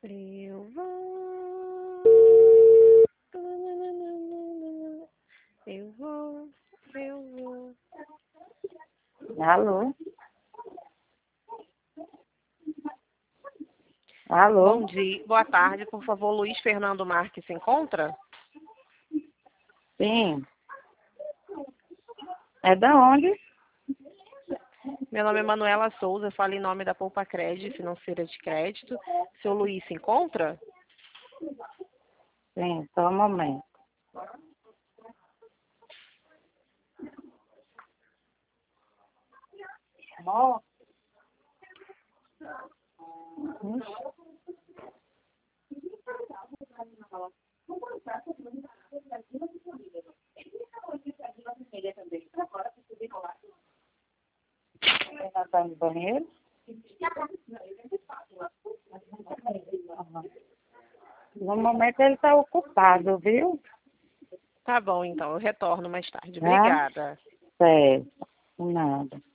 Eu vou. Eu vou. Eu vou. Alô? Alô? Bom dia, boa tarde, por favor, Luiz Fernando Marques se encontra? Sim. É da onde? Meu nome é Manuela Souza, falo em nome da Poupa Crédito, financeira de crédito. Seu Luiz se encontra? Sim, só um momento. Amor? Ela tá no banheiro? No momento ele está ocupado, viu? Tá bom, então, eu retorno mais tarde. Tá? Obrigada. Certo. Nada.